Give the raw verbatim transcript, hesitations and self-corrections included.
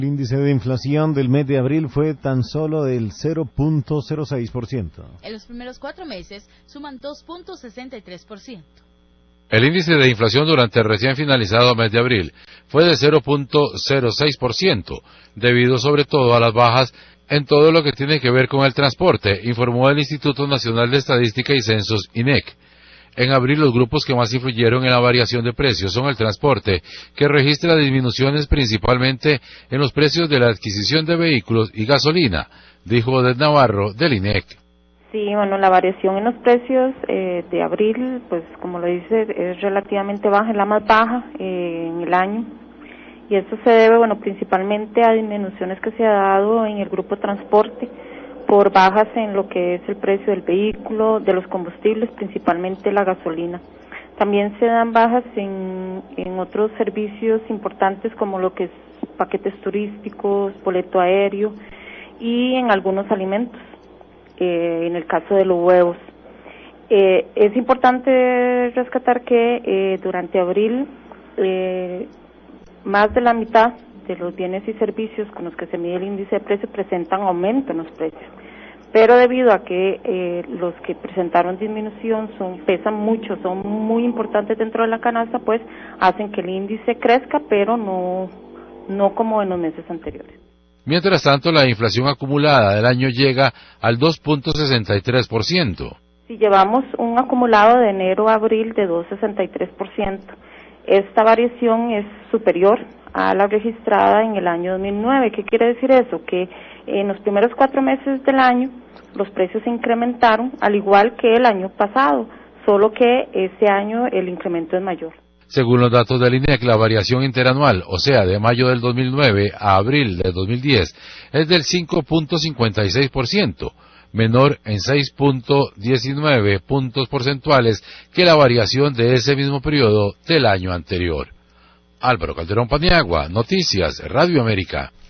El índice de inflación del mes de abril fue tan solo del cero punto cero seis por ciento. En los primeros cuatro meses suman dos punto sesenta y tres por ciento. El índice de inflación durante el recién finalizado mes de abril fue de cero punto cero seis por ciento, debido sobre todo a las bajas en todo lo que tiene que ver con el transporte, informó el Instituto Nacional de Estadística y Censos, I N E C. En abril, los grupos que más influyeron en la variación de precios son el transporte, que registra disminuciones principalmente en los precios de la adquisición de vehículos y gasolina, dijo Odette Navarro del I N E C. Sí, bueno, la variación en los precios eh, de abril, pues como lo dice, es relativamente baja, es la más baja eh, en el año. Y esto se debe, bueno, principalmente a disminuciones que se ha dado en el grupo transporte, por bajas en lo que es el precio del vehículo, de los combustibles, principalmente la gasolina. También se dan bajas en, en otros servicios importantes como lo que es paquetes turísticos, boleto aéreo y en algunos alimentos, eh, en el caso de los huevos. Eh, es importante rescatar que eh, durante abril eh, más de la mitad de los bienes y servicios con los que se mide el índice de precio presentan aumento en los precios, pero debido a que eh, los que presentaron disminución son pesan mucho, son muy importantes dentro de la canasta, pues hacen que el índice crezca, pero no no como en los meses anteriores. Mientras tanto, la inflación acumulada del año llega al dos punto sesenta y tres por ciento. Si llevamos un acumulado de enero a abril de dos punto sesenta y tres por ciento, esta variación es superior a la registrada en el año dos mil nueve. ¿Qué quiere decir eso? Que en los primeros cuatro meses del año los precios se incrementaron al igual que el año pasado, solo que este año el incremento es mayor. Según los datos del I N E C, la variación interanual, o sea, de mayo del dos mil nueve a abril del dos mil diez, es del cinco punto cincuenta y seis por ciento, menor en seis punto diecinueve puntos porcentuales que la variación de ese mismo periodo del año anterior. Álvaro Calderón Paniagua, Noticias, Radio América.